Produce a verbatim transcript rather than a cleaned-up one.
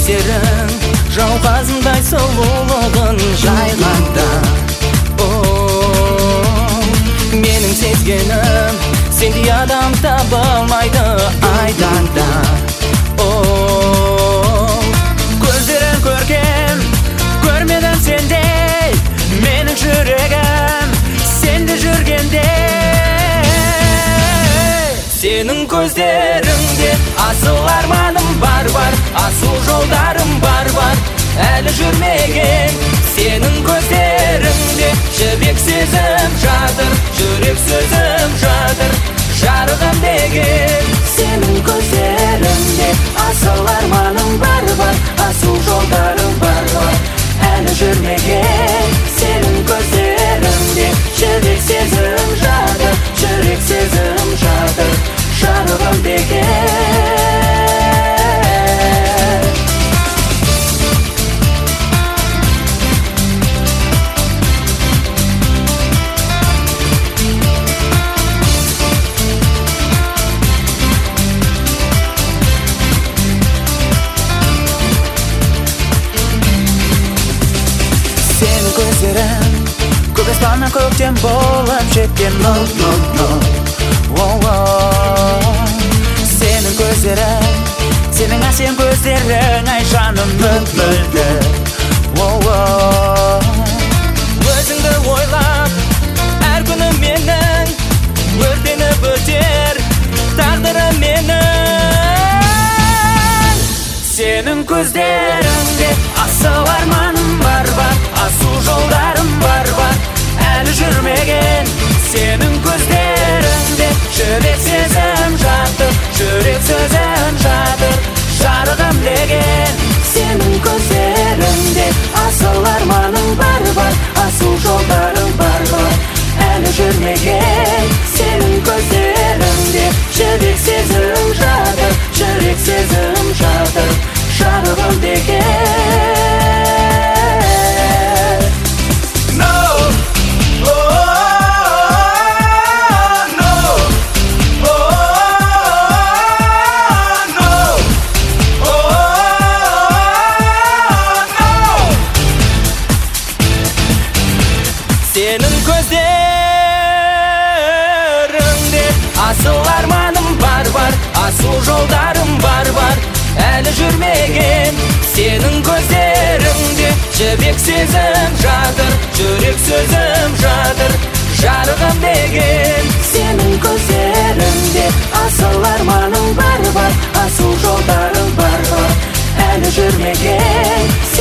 көздерің жауқазындай сұлулығын жайғанда. Менің сезгенім сендей адам табылмайды айданда. Көздерің көркем, көрмедім сендей, менің жүрегім сенде жүргенде. Сенің көздеріңде асыл арманым бар-бар, асыл жолдарым бар-бар, әлі жүрмеген. Сенің көздеріңде жібек сезім жатыр, жүрек сөзім жатыр, жарығым деген. Сенің көздеріңде асыл арманым бар-бар, асыл жолдарым бар-бар, әлі жүрмеген. Сенің көздеріңде жібек сезім жатыр, жүрек сезім жатыр, жарығым деген. Сенің көздерің көк аспаннан көктем болып жеткен нұр, нұр, нұр. Сенің көздерің, сенің әсем көздерің, ай жаным мөп-мөлдір. Өзіңді ойлап әр күні менің өртеніп өтер тағдырым менің. Сенің көздеріңде асыл арманым бар-бар, асыл жолдарым бар-бар, әлі жүрмеген. Сенің көздеріңде жүрек сезім жатыр, жүрек сөзім жатыр, жарығым деген. Сенің көздеріңде асыл арманым бар-бар, асыл жолдарым бар-бар, әлі жүрмеген. Сенің көздеріңде жүрек сезім жатыр, жүрек сезім жатыр, жарығым деген. Сенің көздеріңде асыл арманым бар-бар, асыл жолдарым бар-бар, әлі жүрмеген. Сенің көздеріңде жібек сезім жатыр, жүрек сөзім жатыр, жарығым деген. Сенің көздеріңде асыл арманым бар-бар, асыл жолдарым бар-бар, әлі жүрмеген.